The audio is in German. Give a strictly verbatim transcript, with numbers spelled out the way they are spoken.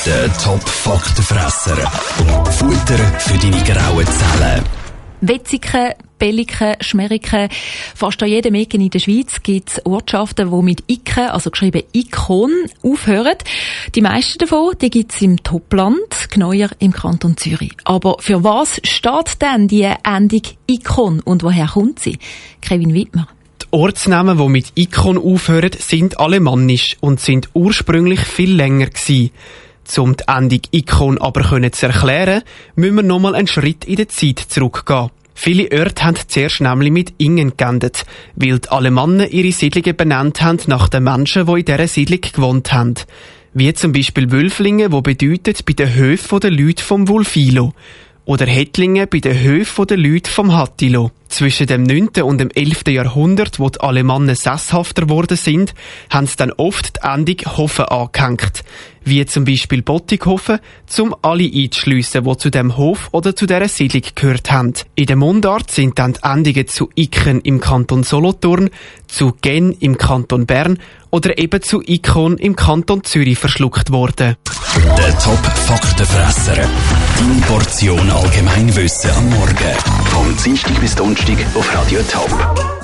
Der Top-Faktenfresser. Futter für deine grauen Zellen. Wetzigen, Belliken, Schmeriken. Fast an jedem Ecken in der Schweiz gibt es Ortschaften, die mit Iken, also geschrieben Ikon, aufhören. Die meisten davon gibt es im Topland, genauer im Kanton Zürich. Aber für was steht denn die Endung Ikon und woher kommt sie? Kevin Wittmer. Die Ortsnamen, die mit Ikon aufhören, sind alemannisch und sind ursprünglich viel länger gewesen. Um die Endung Ikon aber zu erklären, müssen wir nochmal einen Schritt in der Zeit zurückgehen. Viele Orte haben zuerst nämlich mit Ingen geendet, weil die Alemannen ihre Siedlungen benannt haben nach den Menschen, die in dieser Siedlung gewohnt haben. Wie zum Beispiel Wülflingen, wo bedeutet bei den Höfen der Leute vom Wulfilo. Oder Hettlingen bei den Höfen der Leute vom Hattilo. Zwischen dem neunten und dem elften Jahrhundert, wo die Alemannen sesshafter geworden sind, haben sie dann oft die Endung Hofen angehängt. Wie zum Beispiel Bottighofen, um alle einzuschliessen, die zu dem Hof oder zu dieser Siedlung gehört haben. In der Mundart sind dann die Endungen zu Iken im Kanton Solothurn, zu Gen im Kanton Bern oder eben zu Ikon im Kanton Zürich verschluckt worden. Der Top-Faktenfresser. Deine Portion Allgemeinwissen am Morgen. Vom Dienstag bis Donnerstag auf Radio Top.